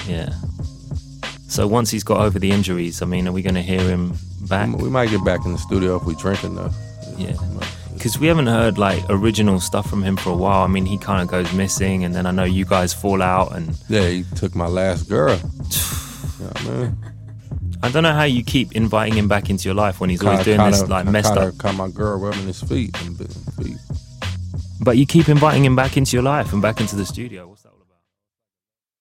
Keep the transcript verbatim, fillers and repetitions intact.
Yeah. So once he's got over the injuries, I mean, are we going to hear him back? We might get back in the studio if we drink enough. Yeah. Because we haven't heard like original stuff from him for a while. I mean, he kind of goes missing, and then I know you guys fall out. And yeah, he took my last girl. Yeah, man. I don't know how you keep inviting him back into your life when he's Kinda, always doing kinda, this like I messed kinda up. Caught my girl rubbing his feet and feet. But you keep inviting him back into your life and back into the studio. What's